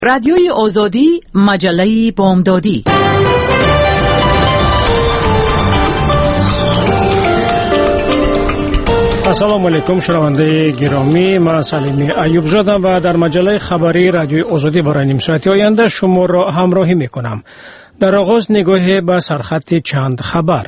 رادیوی آزادی، مجله بامدادی. السلام علیکم شنونده گرامی، من سلیمی ایوب زادم و در مجله خبری رادیوی آزادی برای نیم ساعت آینده شما را همراهی میکنم. در آغاز نگاهی به سرخط چند خبر.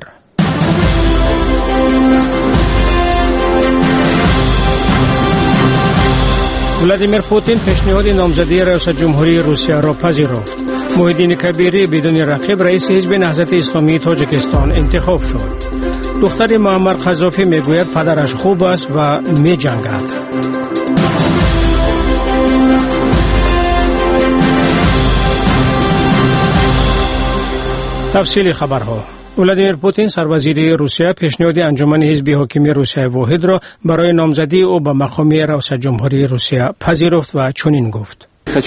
ولادیمیر پوتین پیشنهاد نامزدی رئیس جمهوری روسیه را پذیرفت. محیدین کبیری بدون رقیب رئیس حزب نهضت اسلامی تاجیکستان انتخاب شد. دختر معمر قذافی میگوید پدرش خوب است و می جنگد. تفصیل خبرها. ولادیمیر پوتین سروزیر روسیه پیشنهاد انجمن حزب حاکم روسیه واحد را برای نامزدی او به مقام رئیس جمهوری روسیه پذیرفت و چنین گفت: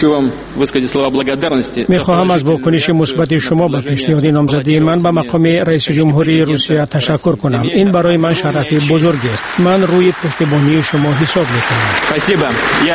می‌خواهم از واکنش مثبت شما به پیشنهاد نامزدی من به مقام رئیس جمهوری روسیه تشکر کنم. این برای من شرف بزرگی است. من روی پشتیبانی شما حساب می‌کنم.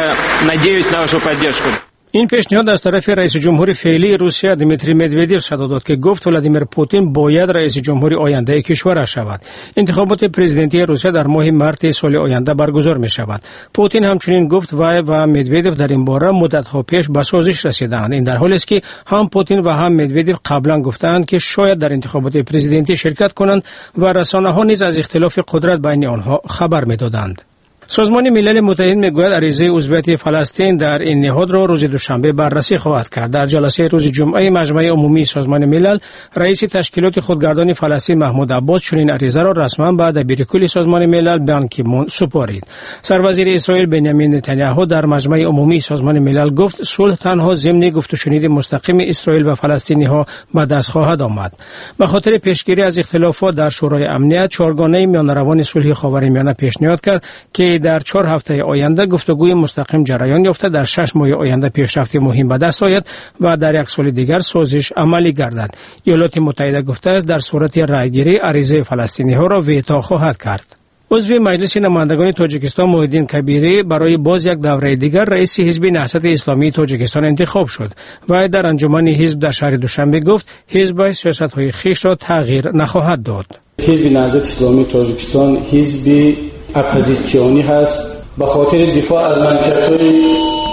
این پیشنهاد از طرف رئیس جمهور فعلی روسیه دیمیتری مدودیو صدا داد که گفت ولادیمیر پوتین باید رئیس جمهوری آینده کشورش شود. انتخابات پرزیدنتی روسیه در ماه مارس سال آینده برگزار می شود. پوتین همچنین گفت وی و مدودیو در این باره مدت‌ها پیش به سازش رسیدند. این در حالی است که هم پوتین و هم مدودیو قبلا گفتند که شاید در انتخابات پرزیدنتی شرکت کنند و رسانه‌ها نیز از اختلاف قدرت بین آنها خبر می‌دادند. سازمان ملل متحد میگوید عریضه عضویت فلسطین در این نهاد را روز دوشنبه بررسی خواهد کرد. در جلسه روز جمعه مجمع عمومی سازمان ملل، رئیس تشکیلات خودگردان فلسطین محمود عباس چنین عریضه را رسما به دبیرکل سازمان ملل بان کی مون سپارید. سروزیر اسرائیل بنیامین نتانیاهو در مجمع عمومی سازمان ملل گفت صلح تنها ضمن گفت و شنید مستقیم اسرائیل و فلسطینی‌ها به دست خواهد آمد. به خاطر پیشگیری از اختلافات در شورای امنیت، چهارگانه میانروان صلح خاورمیانه پیشنهاد کرد که در 4 هفته آینده گفتگوی مستقیم جریان یافته در 6 ماه آینده پیشرفت مهم به دست آید و در یک سال دیگر سازش عملی گردد. ایالات متحده گفته است در صورت رأیگیری عریضه فلسطینی ها را ویتو خواهد کرد. عضو مجلس نمایندگان تاجیکستان محیدین کبیری برای باز یک دوره دیگر رئیس حزب نهضت اسلامی تاجیکستان انتخاب شد و در انجمن حزب در شهر دوشنبه گفت حزب سیاست‌های خویش را تغییر نخواهد داد. حزب نهضت اسلامی تاجیکستان حزب اپوزیسیونی هست. به خاطر دفاع از منشأهای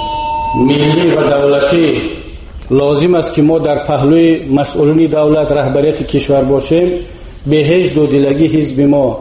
ملی و دولتی لازم است که ما در پهلوی مسئولین دولت رهبریت کشور باشیم. به هیچ دودلگی حزب ما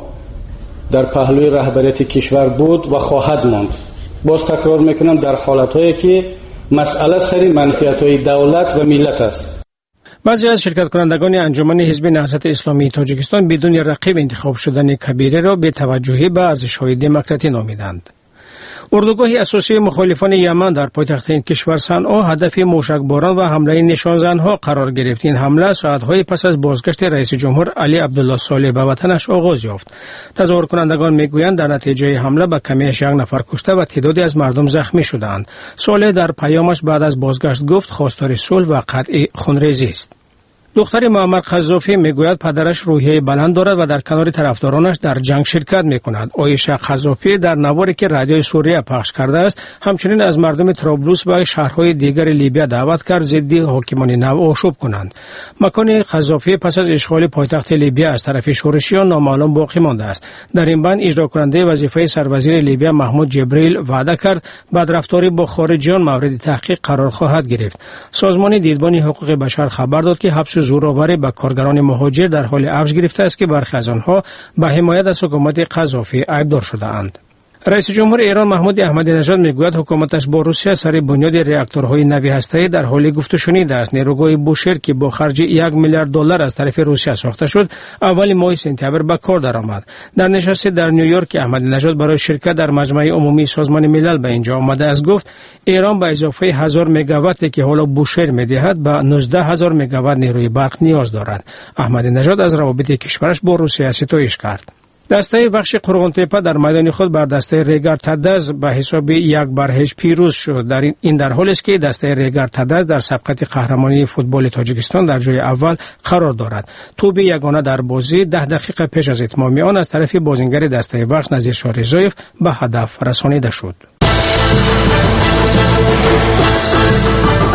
در پهلوی رهبریت کشور بود و خواهد ماند. باز تکرار میکنم در حالت‌هایی که مسئله سر منفعت‌های دولت و ملت است. بعضی از شرکت کنندگان انجمن حزب نهضت اسلامی تاجیکستان بدون رقیب انتخاب شدن کبیره را به توجهی به ارزش‌های دموکراسی نامیدند. اردوگاه اساسی مخالفان یمن در پایتخت این کشور صنعا هدف موشکباران و حمله نشانزنها قرار گرفت. این حمله ساعت‌های پس از بازگشت رئیس جمهور علی عبدالله صالح به وطنش آغاز یافت. تظاهر کنندگان میگویند در نتیجه حمله به کمیش 1 نفر کشته و تعدادی از مردم زخمی شدند. صالح در پیامش بعد از بازگشت گفت خواستار صلح و قطع خونریزی است. دختر معمر قذافی میگوید پدرش روحیه بلند دارد و در کنار طرفدارانش در جنگ شرکت میکند. عایشه قذافی در نواری که رادیوی سوریه پخش کرده است همچنین از مردم طرابلس و شهرهای دیگر لیبیا دعوت کرد ضد حاکمان نو آشوب کنند. مکان قذافی پس از اشغال پایتخت لیبیا از طرف شورشیان نامعلوم باقی مانده است. در این بین اجرا کننده وظیفه سروزیر لیبیا محمود جبریل وعده کرد بدرفتاری با خارجیان مورد تحقیق قرار خواهد گرفت. سازمان دیدبان حقوق بشر خبر داد که حبس زورآوری به کارگران مهاجر در حال افزایش گرفته است که برخی از آنها به حمایت از حکومت قذافی ایبدار شده‌اند. رئیس جمهور ایران محمود احمدی نژاد میگوید حکومتش با روسیه سر بنیاد راکتورهای نوی هسته‌ای در حال گفت و شنید است. نیروگاه بوشهر که با خرج 1 میلیارد دلار از طرف روسیه ساخته شد اول ماه سپتامبر به کار درآمد. در نشست در نیویورک احمدی نژاد برای شرکت در مجمع عمومی سازمان ملل به اینجا آمده است گفت ایران به اضافه 1000 مگاوات که حالا بوشهر میدهد به 19000 مگاوات نیروی برق نیاز دارد. احمدی نژاد از روابط کشورش با روسیه ستایش کرد. دسته بخش قرغن‌تپه در میدان خود بر دسته ریگر تدز به حساب 1-0 پیروز شد. این در حالی است که دسته ریگر تدز در سبقت قهرمانی فوتبال تاجیکستان در جای اول قرار دارد. توپ یگانه در بازی 10 دقیقه پیش از اتمام آن از طرف بازیگر دسته بخش نظیر شاه رضایف به هدف رسانیده شد.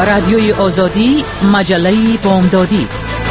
رادیوی آزادی، مجله بامدادی.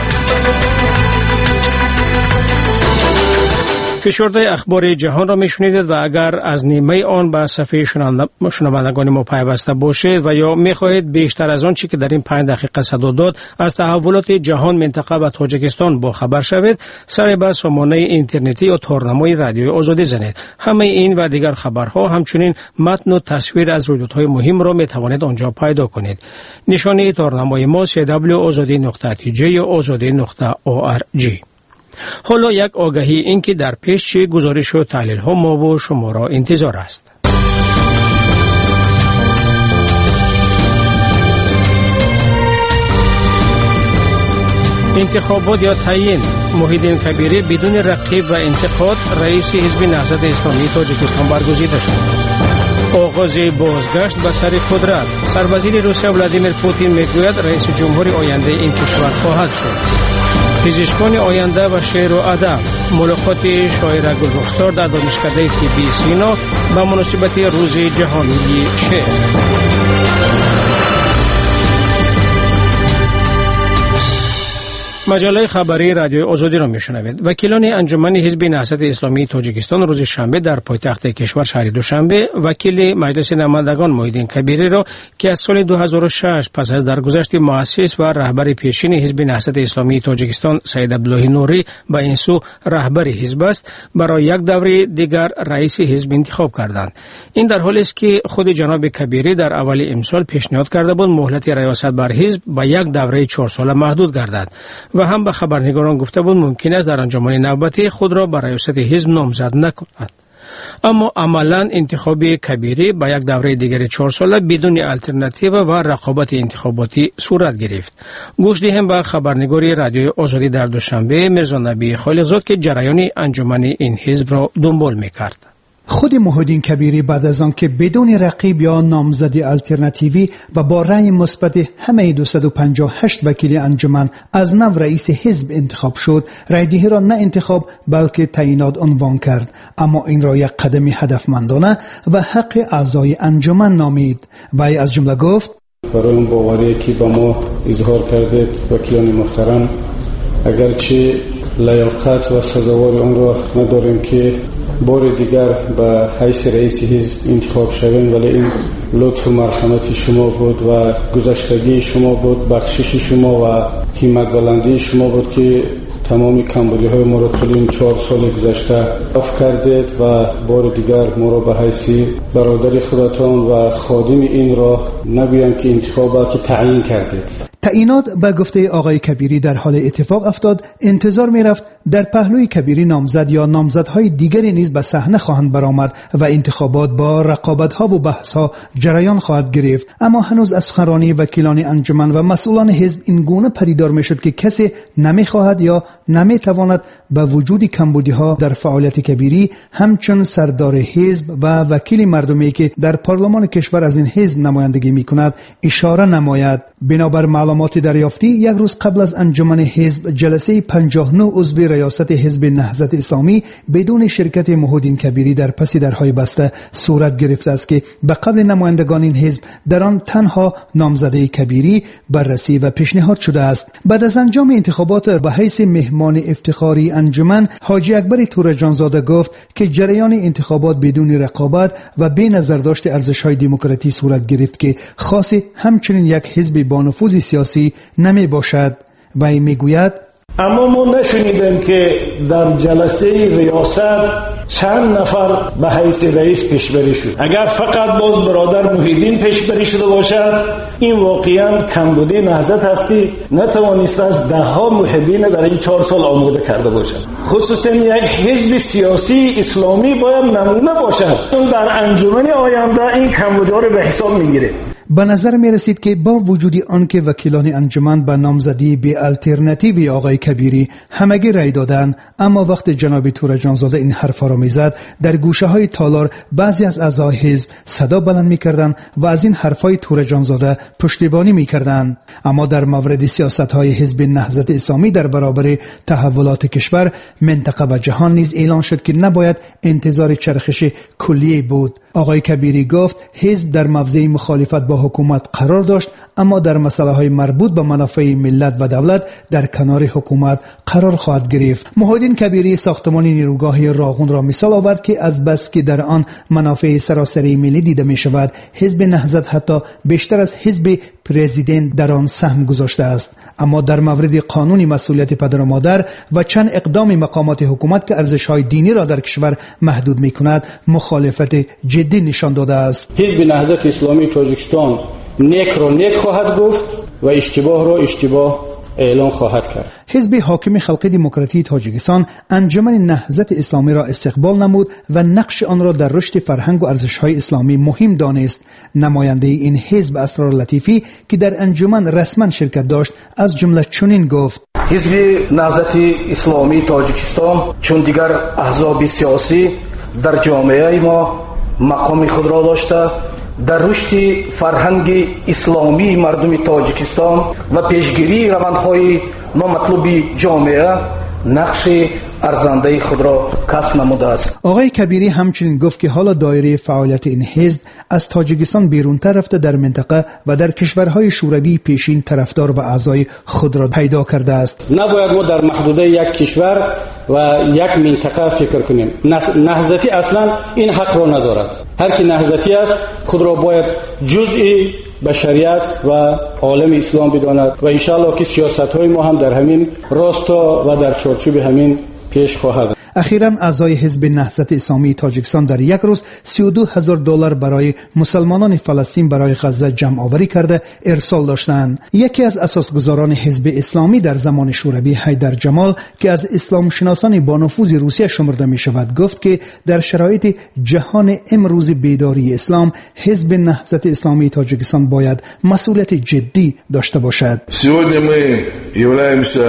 فشرده اخبار جهان را میشنیدید و اگر از نیمه آن به صفحه شنوندگان ما پیوسته باشید و یا میخواهید بیشتر از آن چی که در این 5 دقیقه صدا داد از تحولات جهان، منطقه و تاجیکستان با خبر شوید، سر به سامانه اینترنتی یا تارنمای رادیوی آزادی زنید. همه این و دیگر خبرها همچنین متن و تصویر از رویدادهای مهم را میتوانید آنجا پیدا کنید. نشانی تارنمای ما www.azadi.tj یا azadi.org. حالا یک آگهی این که در پیش چه گزارش و تحلیل ها ما و شما را انتظار است. انتخابات یا تعیین محیدین کبیری بدون رقیب و انتقاد رئیس حزب نهضت اسلامی تاجیکستان برگزیده شد. آغاز بازگشت به سر قدرت. سروزیر روسیه ولادیمیر پوتین میگوید رئیس جمهور آینده این کشور خواهد شد. پزشکان آینده و شعر و ادب. ملاقات شاعر گلرخسار در دانشکده طبی سینا به مناسبت روز جهانی شعر. مجله خبری رادیو آزادی را میشنوید. وکیلان انجمن حزب نهضت اسلامی تاجیکستان روز شنبه در پایتخت کشور شهر دوشنبه وکیل مجلس نمایندگان محیدین کبیری را که از سال 2006 پس از درگذشت مؤسس و رهبر پیشین حزب نهضت اسلامی تاجیکستان سید عبدالله نوری به این سو رهبر حزب است، برای یک دوره دیگر رئیس حزب انتخاب کردند. این در حالی است که خود جناب کبیری در اول امسال پیشنهاد کرده بود مهلت ریاست بر حزب به یک دوره 4 ساله محدود گردد و هم به خبرنگاران گفته بود ممکن است در انجمن نوبتی خود را برای ریاست حزب نامزد نکند. اما عملاً انتخاب کبیری با یک دوره دیگر 4 ساله بدون الترناتیو و رقابت انتخاباتی صورت گرفت. گوش دهیم به خبرنگاری رادیوی آزادی در دوشنبه میرزا نبی خالقزاد که جریان انجمن این حزب را دنبال میکرد. خود محیدین کبیری بعد از آن که بدون رقیب یا نامزدی الترناتیوی و با رأی مثبت همه 258 وکیل انجمن از نو رئیس حزب انتخاب شد، رأی‌دهی را نه انتخاب بلکه تعیینات عنوان کرد، اما این را یک قدم هدفمندانه و حق اعضای انجمن نامید. وی از جمله گفت: برای اون باوری که با ما اظهار کردید وکیلان محترم، اگرچه لیاقت و سزاوار اون را نداریم که بار دیگر به حیث رئیس حزب انتخاب شویم، ولی این لطف و مرحمت شما بود و گذشتگی شما بود، بخشش شما و همت بلندی شما بود که تمام کمبودی های ما را طول این 4 سال گذشته عفو کردید و بار دیگر ما را به حیث برادر خودتان و خادم این را نگویم که انتخاب بلکه تعیین کردید. تعیینات به گفته آقای کبیری در حال اتفاق افتاد. انتظار می رفت در پهلوی کبیری نامزد یا نامزدهای دیگری نیز به صحنه خواهند برآمد و انتخابات با رقابت‌ها و بحث‌ها جریان خواهد گرفت، اما هنوز از سخنرانی وکیلان انجمن و مسئولان حزب این گونه پدیدار می شد که کسی نمی‌خواهد یا نمی‌تواند با وجود کمبودی‌ها در فعالیت کبیری همچون سردار حزب و وکیل مردمی که در پارلمان کشور از این حزب نمایندگی می‌کند اشاره نماید. بنابر معلومات دریافتی، یک روز قبل از انجمن حزب جلسه 59 عضو ریاست حزب نهضت اسلامی بدون شرکت محیدین کبیری در پس درهای بسته صورت گرفته است که به قبل نمایندگان این حزب در آن تنها نامزده کبیری بررسی و پیشنهاد شده است. بعد از انجام انتخابات به حیث مهمان افتخاری انجمن، حاجی اکبر تورجانزاده گفت که جریان انتخابات بدون رقابت و بی نظر داشت ارزش‌های دموکراتی صورت گرفت که خاص همچنین یک حزب با نفوذ سیاسی نمی باشد. و این میگوید: اما ما نشنیدیم که در جلسه ریاست چند نفر به حیث رئیس پیشبری شد. اگر فقط باز برادر محیدین پیشبری شده باشد، این واقعا کمبودی نهضت هستی نتوانسته از 10 محبین در این 4 سال آماده کرده باشد. خصوصا یک حزب سیاسی اسلامی باید نمونه باشد. در انجمن آینده این کمبودی ها رو به حساب میگیره. به نظر می رسید که با وجود آنکه وکیلان انجمن به نامزدی به الترناتیوی آقای کبیری همگی رأی دادند، اما وقت جناب تورجانزاده این حرفا را میزد، در گوشه های تالار بعضی از اعضای حزب صدا بلند میکردند و از این حرفای تورجانزاده پشتیبانی میکردند. اما در مورد سیاست های حزب نهضت اسلامی در برابر تحولات کشور، منطقه و جهان نیز اعلان شد که نباید انتظار چرخش کلیه بود. آقای کبیری گفت حزب در موضع مخالفت با حکومت قرار داشت، اما در مسائل مربوط به منافع ملت و دولت در کنار حکومت قرار خواهد گرفت. محیدین کبیری ساختمان نیروگاه راغون را مثال آورد که از بس که در آن منافع سراسری ملی دیده می شود، حزب نهضت حتی بیشتر از حزب پرزیدنت در آن سهم گذاشته است. اما در مورد قانون مسئولیت پدر و مادر و چند اقدام مقامات حکومت که ارزش‌های دینی را در کشور محدود می‌کند، مخالفت جدی نشان داده است. حزب نهضت اسلامی تاجیکستان نیک را نیک خواهد گفت و اشتباه را اشتباه اعلان خواهد کرد. حزب حاکم خلق دموکراتی تاجیکستان انجمن نهضت اسلامی را استقبال نمود و نقش آن را در رشد فرهنگ و ارزش‌های اسلامی مهم دانست. نماینده این حزب اسرار لطیفی که در انجمن رسما شرکت داشت از جمله چنین گفت: حزب نهضت اسلامی تاجیکستان چون دیگر احزاب سیاسی در جامعه ما مقام خود را داشته، در رشد فرهنگ اسلامی مردم تاجیکستان و پیشگیری روندهای نامطلوب جامعه نقش ارزنده خود را کسب نموده است. آقای کبیری همچنین گفت که حالا دایره فعالیت این حزب از تاجیکستان بیرونتر رفته در منطقه و در کشورهای شوروی پیشین طرفدار و اعضای خود را پیدا کرده است. نباید ما در محدوده یک کشور و یک منطقه فکر کنیم. نهضتی اصلا این حق را ندارد. هر کی نهضتی است خود را باید جزئی بشریت و عالم اسلام بداند و انشاءالله که سیاست‌های ما هم در همین راستا و در چارچوب همین پیش خواهد. اخیراً اعضای حزب نهضت اسلامی تاجیکستان در یک روز $32,000 برای مسلمانان فلسطین برای غزه جمع آوری کرده ارسال داشتند. یکی از اساسگزاران حزب اسلامی در زمان شوروی، حیدر جمال، که از اسلام شناسان با نفوذ روسیه شمرده می شود، گفت که در شرایط جهان امروز بیداری اسلام، حزب نهضت اسلامی تاجیکستان باید مسئولیت جدی داشته باشد. Сегодня мы являемся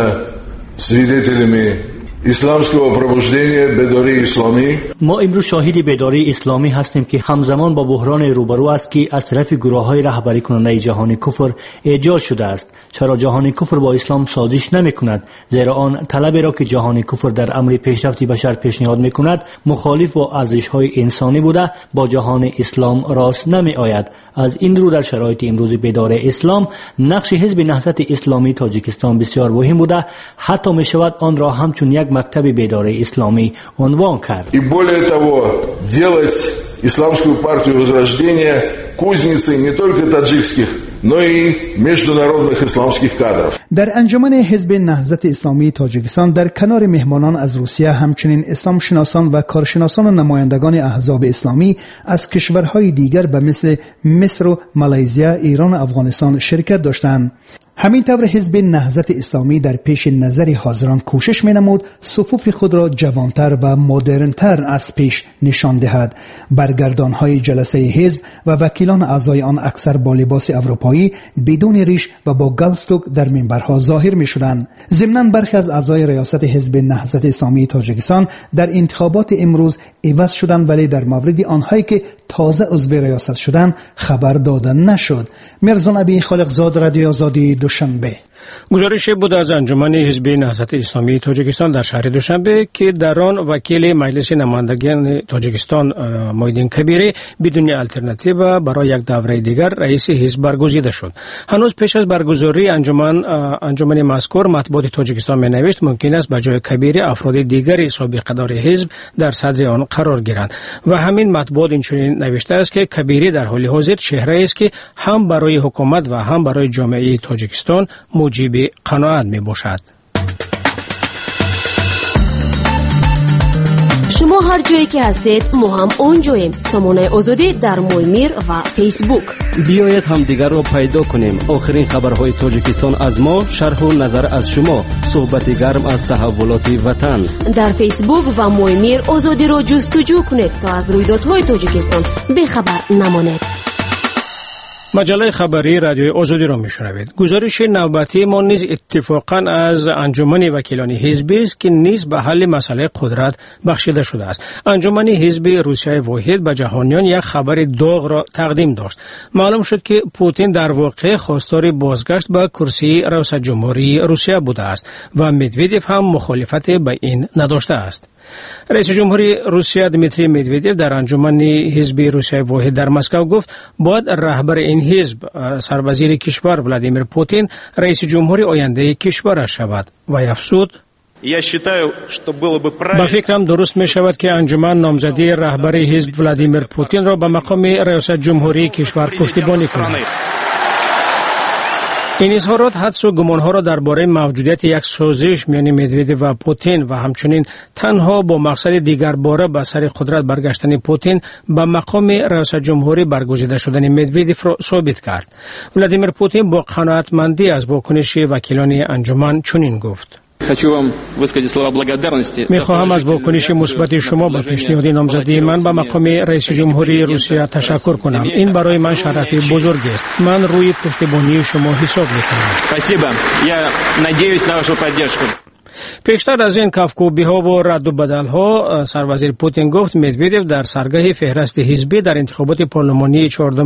свидетелями اسلامского пробуждения بیداری اسلامی. ما امروز شاهد بیداری اسلامی هستیم که همزمان با بحران روبرو است که از طرف گروه‌های رهبری کننده جهان کفر ایجاد شده است. چرا جهان کفر با اسلام سازش نمی‌کند؟ زیرا آن طلبی را که جهان کفر در امر پیشرفت بشر پیشنهاد می‌کند مخالف با ارزش‌های انسانی بوده، با جهان اسلام راست نمی‌آید. از این رو در شرایط امروز بیدار اسلام نقش حزب نهضت اسلامی تاجیکستان بسیار مهم بوده، حتی می‌شود آن را همچون یک مکتب بیداری اسلامی عنوان کرد. И более того, делать исламскую партию возрождения кузницей не только таджикских, но и международных исламских кадров. در انجمن حزب نهضت اسلامی تاجیکستان در کنار مهمانان از روسیه همچنین اسلام شناسان و کارشناسان و نمایندگان احزاب اسلامی از کشورهای دیگر به مثل مصر و مالزی، ایران و افغانستان شرکت داشتند. همین طور حزب نهضت اسلامی در پیش نظر حاضران کوشش می‌نمود صفوف خود را جوانتر و مدرن‌تر از پیش نشان دهد. برگردان‌های جلسه حزب و وکیلان اعضای آن اکثر با لباس اروپایی بدون ریش و با گالستوک در منبرها ظاهر می‌شدند. ضمناً برخی از اعضای ریاست حزب نهضت اسلامی تاجیکستان در انتخابات امروز عوض شدند، ولی در مورد آنهایی که تازه عضو ریاست شدند خبر داده نشد. مرزا نبی خالقزاد، رادیو آزادی، دوشنبه. گزارش بود از انجمن حزب نهضت اسلامی تاجیکستان در شهر دوشنبه که در آن وکیل مجلس نمایندگان تاجیکستان محیدین کبیری بدون الटरनेटिव برای یک دوره دیگر رئیس حزب برگزیده شد. هنوز پیش از برگزاری انجمن مذکور مطبوعات تاجیکستان می‌نوشت ممکن است به جای کبیری افراد دیگری سابقه دار حزب در صدر آن قرار گیرند و همین مطبوعات اینچنین نوشته است که کبیری در حال حاضر چهره است که هم برای حکومت و هم برای جامعه تاجیکستان موجب قناعت می باشد. شما هر جایی که هستید ما هم اونجاییم. سامانه آزادی در مویمیر و فیسبوک. بیایید هم دیگر رو پیدا کنیم. آخرین خبرهای تاجیکستان از ما، شرح و نظر از شما، صحبت گرم از تحولات وطن. در فیسبوک و مویمیر آزادی رو جستجو کنید تا از رویدادهای تاجیکستان بخبر نمانید. مجله خبری رادیو آزادی را میشنوید. گزارش نوبتی ما نیز اتفاقا از انجمن وکیلان حزبی است که نیز به حل مسئله قدرت بخشیده شده است. انجمن حزب روسیه واحد به جهانیان یک خبر داغ را تقدیم داشت. معلوم شد که پوتین در واقع خواستار بازگشت به کرسی ریاست جمهوری روسیه بوده است و مدودیف هم مخالفت به این نداشته است. رئیس جمهوری روسیه دمیتری مدودیف در انجمن حزب روسیه واحد در مسکو گفت باید رهبر این حزب سروزیر کشور ولادیمیر پوتین رئیس جمهوری آینده کشور شود و افزود با فکرم درست می شود که انجمن نامزدی رهبر حزب ولادیمیر پوتین را به مقام ریاست جمهوری کشور پشتیبانی کند. این اظهارات حدس و گمانها را درباره موجودیت یک سازش میان مدودیف و پوتین و همچنین تنها با مقصد دیگر باره به سر قدرت برگشتن پوتین به مقام ریاست جمهوری برگزیده شدن مدودیف را ثابت کرد. ولادیمیر پوتین با قناعتمندی از واکنش وکیلان انجمن چنین گفت: میخواهم از واکنش مثبت شما به پیشنهاد نامزدی من به مقام رئیس جمهوری روسیه تشکر کنم. این برای من شرف بزرگ است. من روی پشتیبانی شما حساب میکنم. پیشتر از این کافکوبی ها و رد و بدل ها سروزیر پوتین گفت مدودیف در سرگاه فهرست حزبی در انتخابات پارلمانی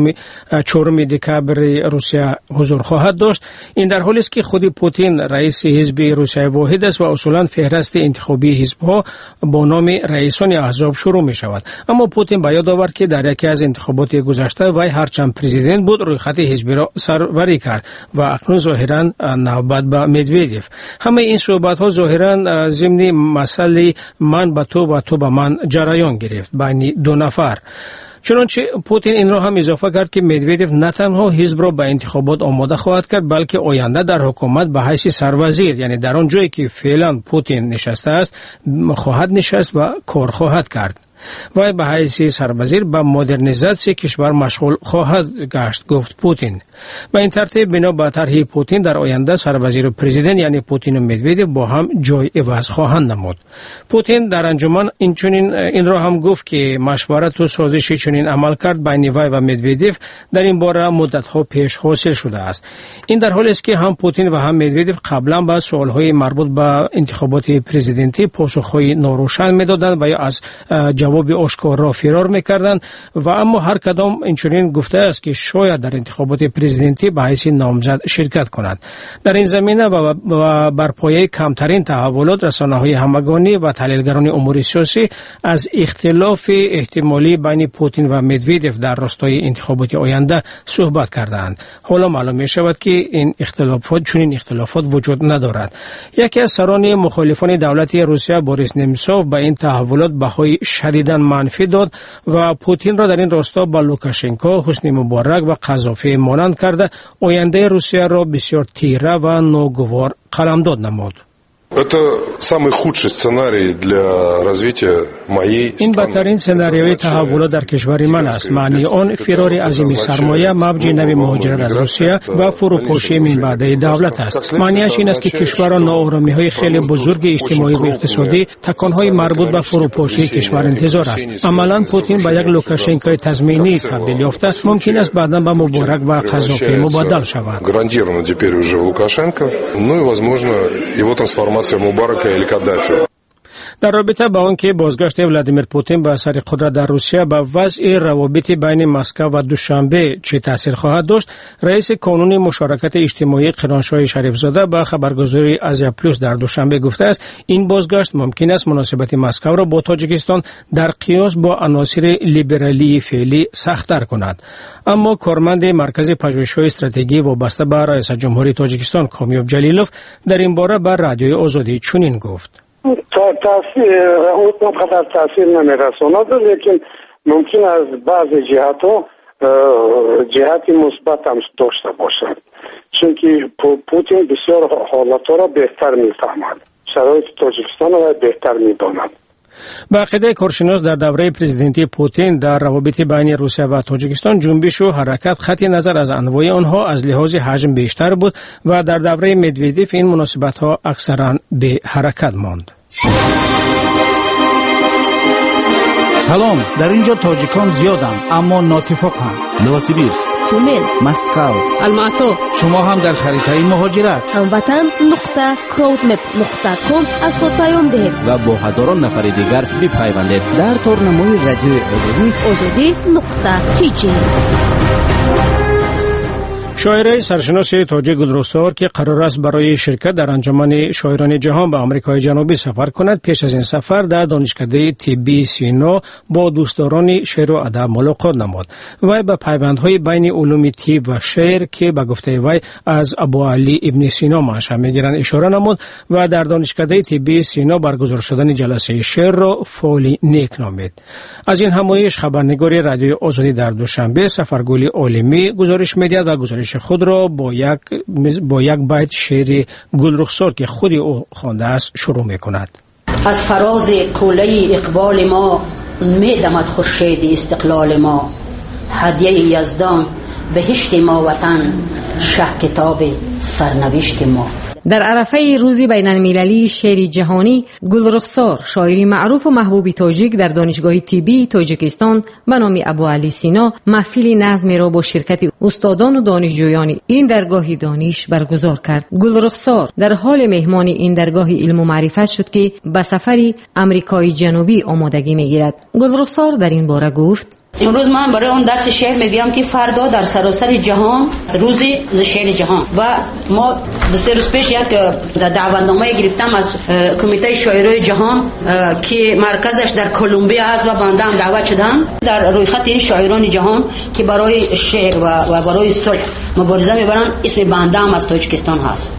4 دکبر روسیه حضور خواهد داشت. این در حالی است که خود پوتین رئیس حزب روسیه واحد است و اصولا فهرست انتخابی حزب ها با نام رئیسان احزاب شروع می شود. اما پوتین به یاد آورد که در یکی از انتخابات گذشته وی هرچند پرزیدنت بود روی خط حزبی را سروری کرد و اکنون ظاهرا نوبت به مدودیف. همه این صحبت ها ظاهرا ضمن مسئله من به تو و تو به من جریان گرفت بین دو نفر. چنانچه پوتین این را هم اضافه کرد که مدودیف نه تنها حزب را به انتخابات آماده خواهد کرد بلکه آینده در حکومت به حیث سروزیر، یعنی در آن جایی که فعلا پوتین نشسته است، خواهد نشست و کار خواهد کرد. و به حیث سروزیر به مدرنیزاسیون کشور مشغول خواهد گشت، گفت پوتین. به این ترتیب بنا به طرح پوتین در آینده سروزیر و پرزیدنت یعنی پوتین و مدودیف با هم جای عوض خواهند نمود. پوتین در انجمن این را هم گفت که مشورت و سازشی چنین عمل کرد بین وی و مدودیف در این باره مدت‌ها پیش حاصل شده است. این در حالی است که هم پوتین و هم مدودیف قبلا به سوال‌های مربوط به انتخابات پرزیدنتی پاسخ‌های ناروشن می‌دادند و یا از جواب آشکار را فرار می‌کردند و اما هر کدام اینچنین گفته است که شاید در انتخابات پرزیدنتی به حیث نامزد شرکت کند. در این زمینه و بر پایه کمترین تحولات رسانه‌های همگانی و تحلیلگران امور سیاسی از اختلاف احتمالی بین پوتین و مدودیف در راستای انتخابات آینده صحبت کردند. حالا معلوم می‌شود که این اختلافات وجود ندارد. یکی از سران مخالفان دولت روسیه بوریس نمسوف به این تحولات بهای شدیداً منفی داد و پوتین را در این راستا با لوکاشنکو، حسنی مبارک و قذافی مانند کرده آینده روسیه را بسیار تیره و ناگوار قلمداد نمود. این بدترین سناریوی تحولات در کشور من است. معنی آن فرار عظیم سرمایه، موج نوی مهاجرت از روسیه و فروپاشی من بعده دولت است. معنیش این است که کشورها ناآرامی‌های خیلی بزرگ اجتماعی و اقتصادی، تکان‌های مربوط به فروپاشی کشور انتظار است. عملاً پوتین با یک لوکاشنکوی تضمینی تبدیل یافته، ممکن است بعداً به مبارک و قذافی مبادل شود. در رابطه با آنکه بازگشت ولادیمیر پوتین به سر قدرت در روسیه به وضع روابط بین مسکو و دوشنبه چه تاثیر خواهد داشت، رئیس کانون مشارکت اجتماعی قرانشاه شریفزاده به خبرگزاری آزیا پلوس در دوشنبه گفته است این بازگشت ممکن است مناسبت مسکو را با تاجیکستان در قیاس با عناصر لیبرالی فعلی سخت‌تر کند. اما کارمند مرکز پژوهش‌های استراتژی وابسته به رئیس جمهوری تاجیکستان کامیاب جلیلوف در این باره به رادیوی آزادی چنین گفت: قدر تاثیر نمیرساند، لیکن ممکن است بعض جهات مثبت هم داشته باشد، چون که پوتین بسیار حالتها را بهتر میفهمد، شرایط تاجیکستان را بهتر میداند. به عقیده کارشناس در دوره پرزیدنتی پوتین در روابط بین روسیه و تاجیکستان جنبش و حرکت خط نظر از انواع آنها از لحاظ حجم بیشتر بود و در دوره مدودیف این مناسبت ها اکثرا به حرکت ماند. سلام، در اینجا تاجیکان زیادند اما ناتفاقند. نوسیبیرسک، تومن، مسکو، الماتو. شما هم در خریطه مهاجرت هموطن.crowdmap.com از خود پیام دهید و با هزاران نفر دیگر بپیوندید در تورنمای رادیوی آزادی. آزادی.tj. شاعره سرشناس تاجیک گلرخسار که قرار است برای شرکت در انجمن شاعران جهان به آمریکای جنوبی سفر کند، پیش از این سفر در دانشکده طبی سینا با دوستداران شعر و ادب ملاقات نمود. وی به پیوندهای بین علوم طب و شعر که به گفته وی از ابوعلی ابن سینا منشأ میگیرند اشاره نمود و در دانشکده طبی سینا برگزار شدن جلسه شعر را فعالی نیک نامید. از این همایش خبرنگار رادیوی آزادی در دوشنبه سفرگل عالمی گزارش می‌دهد و گزارش خود را با یک بیت شعر گلرخسار که خود او خوانده است شروع می‌کند. از فراز قله اقبال ما می‌دمد خورشید استقلال ما، هدیه یزدان بهشت ما وطن، شه کتاب سرنوشت ما. در عرفه روز بین المللی شعر جهانی، گلرخسار شاعری معروف و محبوب تاجیک در دانشگاه طبی تاجیکستان به نام ابوعلی سینا محفلی نظم را با شرکت استادان و دانشجویان این درگاه دانش برگزار کرد. گلرخسار در حال مهمان این درگاه علم و معرفت شد که به سفری آمریکای جنوبی آمادگی می‌گیرد. گلرخسار در این باره گفت: امروز من برای اون درس شعر میگم که فردا در سراسر جهان روز شعر جهان و ما دو سه روز پیش یک دعوتنامه گرفتم از کمیته شاعرای جهان که مرکزش در کلمبیا است و بنده هم دعوت شدم در رویخط این شاعران جهان که برای شعر و برای صلح مبارزه میبرن. اسم بنده هم از تاجیکستان هست.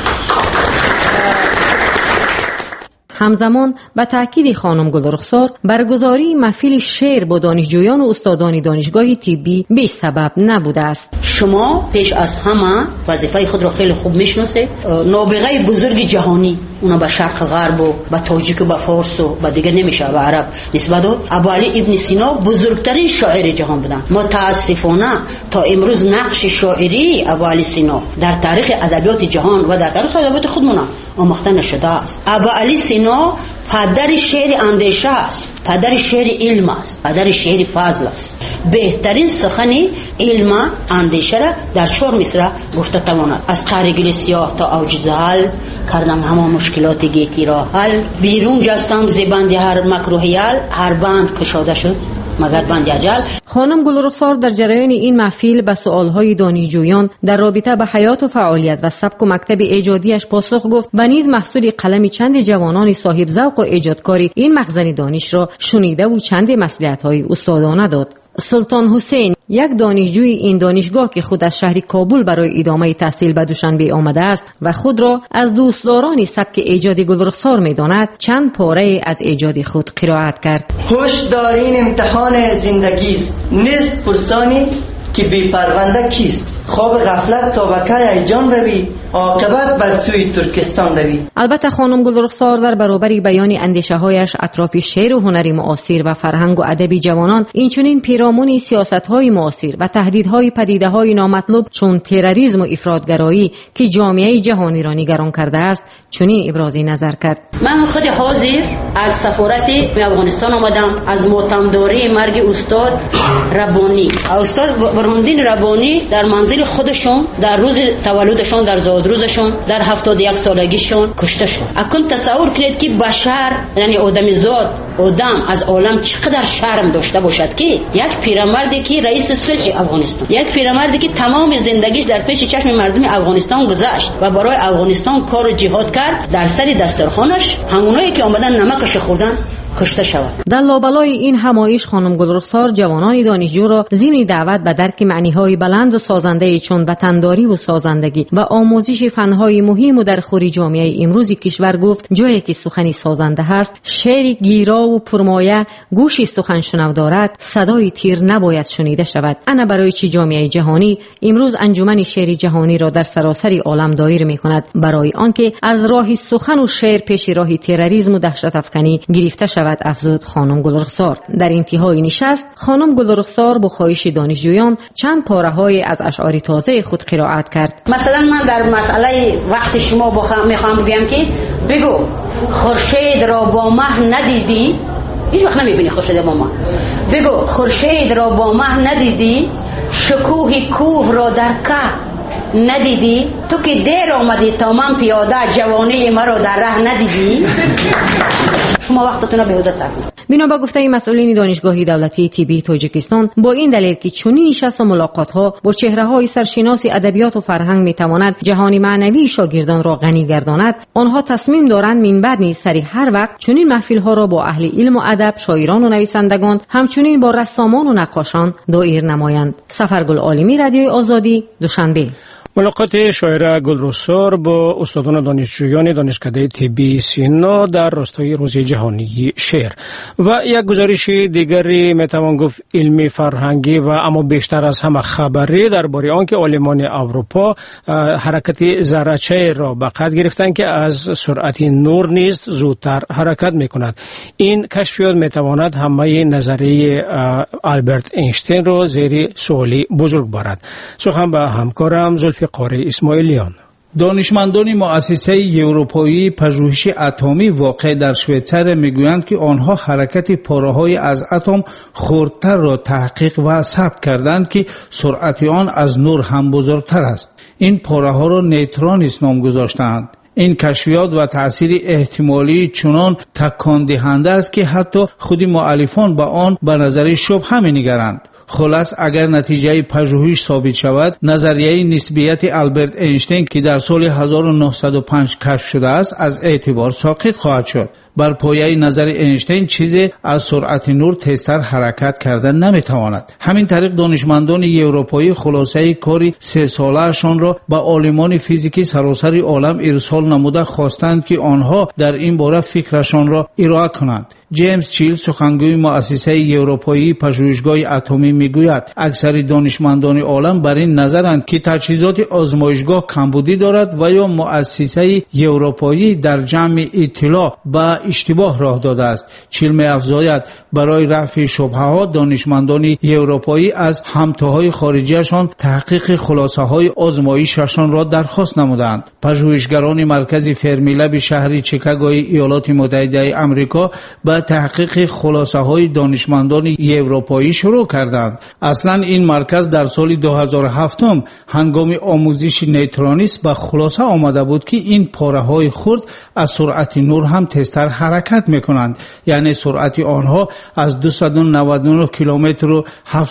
همزمان به تأکید خانم گلرخسار برگزاری محفل شعر با دانشجویان و استادان دانشگاه طبی بی سبب نبوده است. شما پیش از همه وظیفه خود را خیلی خوب میشناسید. نابغه بزرگ جهانی اونا به شرق غرب و به تاجیک و به فارس و به دیگه نمیشه به عرب نسبت داد. ابوعلی ابن سینا بزرگترین شاعر جهان بودن. متاسفانه تا امروز نقش شاعری ابوعلی سینا در تاریخ ادبیات جهان و در تاریخ ادبیات خودمون آموخته نشده است. ابوعلی سینا پدر شعر اندیشه است، پدر شعر علم است، پدر شعر فضل است. بهترین سخن علم اندیشه را در 4 مصرع گفته تواند. از قرگل سیاه تا اوج زحل، کردم همه مشکلات گیتی را حل، بیرون جستم زبند هر مکروهیل، هر بند کشاده شد مگر بند اجل. خانم گلرخسار در جریان این محفل به سوالهای دانشجویان در رابطه به حیات و فعالیت و سبک و مکتب ایجادیش پاسخ گفت و نیز محصول قلم چند جوانان صاحب ذوق و ایجادکاری این مخزن دانش را شنیده و چند مصلحت‌های استادانه داد. سلطان حسین، یک دانشجوی این دانشگاه که خود از شهر کابل برای ادامه تحصیل به دوشنبه آمده است و خود را از دوستداران سبک ایجاد گلرخسار می‌داند، چند پاره از ایجاد خود قرائت کرد. هوشدار این امتحان زندگی است، نیست پرسانی که بی پرونده کیست. خواب غفلت تا وکای جان روی، عاقبت بر سوی ترکستان روی. البته خانم گلرخسار در برابر بیان اندیشه هایش اطراف شعر و هنر معاصر و فرهنگ و ادب جوانان، اینچنین پیرامون سیاست های معاصر و تهدیدهای پدیده های نامطلوب چون تروریسم و افراطگرایی که جامعه جهانی را نگران کرده است، چنین ابراز نظر کرد. من خود حاضر از سفارت افغانستان آمدم از ماتمداری مرگ استاد ربانی. استاد برهاندین ربانی در منزل خودشون در روز تولدشون، در زادروزشون، در 71 سالگیشون کشته شد. اکنون تصور کنید که بشر، یعنی آدمیزاد، آدم از عالم چقدر شرم داشته باشد که یک پیرمردی که رئیس صلح افغانستان، یک پیرمردی که تمام زندگیش در پیش چشم مردم افغانستان گذشت و برای افغانستان کار و جهاد کرد، در سر دسترخوانش همونایی که آمدن نمکش خوردن کشته شود. در لابلای این همایش خانم گلرخسار جوانان دانشجو را ضمن دعوت به درک معنی‌های بلند و سازنده چون وطن‌داری و سازندگی و آموزش فن‌های مهم و در خوری جامعه امروز کشور گفت جایی که سخنی سازنده هست، شعر گیرا و پرمایه گوشی سخن شنو دارد، صدای تیر نباید شنیده شود. انا برای چی جامعه جهانی امروز انجمن شعر جهانی را در سراسر عالم دایر می‌کند؟ برای آنکه از راه سخن و شعر پیش راه تروریسم و دهشت افکنی گرفته شود، افزود خانم گلرخسار. در انتهای نشست خانم گلرخسار با خواهش دانشجویان چند پاره‌های از اشعار تازه خود قرائت کرد. مثلا من در مسئله وقت شما میخوام بگم که بگو خورشید را با مه ندیدی، هیچ وقت نمیبینی خورشید با مه. بگو خورشید را با مه ندیدی، شکوه کوه را در که ندیدی، تو که دیر آمدی تا من پیاده جوانی مرا در ره ندیدی. شما وقتتون رو بهوده صرف. بنا به گفته مسئولین دانشگاه دولتی طبی تاجیکستان، با این دلیل که چنین نشست و ملاقات‌ها با چهره‌های سرشناس ادبیات و فرهنگ می‌تواند جهان معنوی شاگردان را غنی گرداند، آنها تصمیم دارند من بعد نیز سری هر وقت چنین محفل‌ها را با اهل علم و ادب، شاعران و نویسندگان، همچنین با رسامان و نقاشان دایر نمایند. سفرگل عالمی، رادیوی آزادی، دوشنبه. ملاقات شاعره گلرخسار با استادان دانشجویان دانشکده طبی سینا در راستای روز جهانی شعر و یک گزارش دیگری میتوان گفت علمی فرهنگی و اما بیشتر از همه خبری درباره آنکه عالمان اروپا حرکت ذره‌چه را به قد گرفتند که از سرعت نور نیز زودتر حرکت میکند. این کشفیات میتواند همه نظریه آلبرت اینشتین را زیر سوالی بزرگ برد. سخن به همکارم زلفی قاری اسماعیلیان. دانشمندان مؤسسه اروپایی پژوهش اتمی واقع در شویتزر میگویند که آنها حرکت پاره‌های از اتم خردتر را تحقیق و ثبت کردند که سرعت آن از نور هم بزرگتر است. این پاره‌ها را نیوترونیست نام گذاشتند. این کشفیات و تأثیر احتمالی چنان تکان دهنده است که حتی خود مؤلفان به آن به نظر شبهه می‌نگرند. خلاص اگر نتیجه پژوهش ثابت شود، نظریه نسبیت آلبرت اینشتین که در سال 1905 کشف شده است از اعتبار ساقط خواهد شد. بر پایه نظر اینشتین چیزی از سرعت نور تیزتر حرکت کردن نمیتواند. همین طریق دانشمندان اروپایی خلاصه کاری 3 ساله‌شان را به عالمان فیزیکی سراسر عالم ارسال نموده خواستند که آنها در این باره فکرشان را ارائه کنند. جیمز چیل، سخنگوی مؤسسه اروپایی پژوهشگاه اتمی میگوید اکثر دانشمندان عالم بر این نظرند که تجهیزات آزمایشگاه کمبودی دارد و یا مؤسسه اروپایی در جمع اطلاع به اشتباه راه داده است. چیل می‌افزاید برای رفع شبهه‌ها دانشمندان اروپایی از همتاهای خارجیشان تحقیق خلاصه‌های آزمایششان را درخواست نمودند. پژوهشگران مرکز فرمیلب شهر چیکاگوی ایالات متحده آمریکا به تحقیق خلاصه‌های دانشمندان اروپایی شروع کردند. اصلا این مرکز در سال 2007 هنگام آموزش نیوترونیست به خلاصه آمده بود که این پاره‌های خرد از سرعت نور هم تیزتر حرکت می‌کنند، یعنی سرعت آنها از 299 کیلومتر و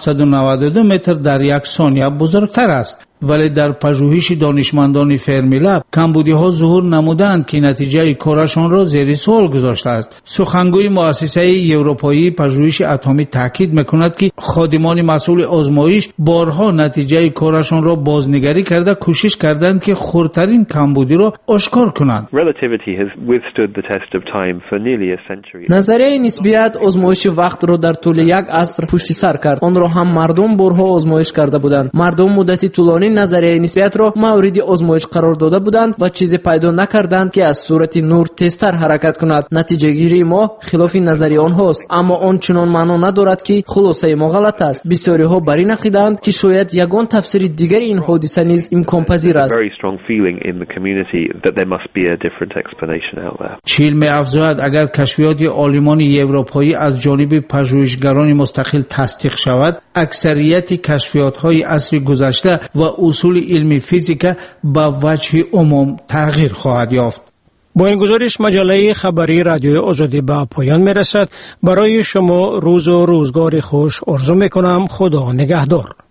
792 متر در یک ثانیه بزرگتر است. ولی در پژوهش دانشمندان فرمیلب کمبودی‌ها ظهور نمودند که نتیجه کارشان را زیر سوال گذاشته است. سخنگوی مؤسسه اروپایی پژوهش اتمی تاکید می‌کند که خادمان مسئول آزمایش بارها نتیجه کارشان را بازنگری کرده کوشش کردند که خردترین کمبودی را آشکار کنند. نظریه نسبیت آزمایش وقت را در طول یک عصر پشت سر کرد. آن را هم مردم بارها آزمایش کرده بودند. مردم مدتی طولانی نظریه نسبیت را مورد آزمایش قرار داده بودند و چیزی پیدا نکردند که از سرعت نور تیزتر حرکت کند. نتیجه گیری ما خلاف نظریه آنهاست، اما آن چنان معنا ندارد که خلاصه ما غلط است. بسیاری ها بر این عقیده‌اند که شاید یگان تفسیر دیگر این حادثه نیز امکان پذیر است. چیل می‌افزاید اگر کشفیات عالمان اروپایی از جانب پژوهشگران مستقل تصدیق شود، اکثریت کشفیات‌های عصر گذشته و اصول علمی فیزیک با وجه عموم تغییر خواهد یافت. با این گزارش مجله خبری رادیوی آزادی به پایان میرسد. برای شما روز و روزگار خوش آرزو میکنم. خدا نگهدار.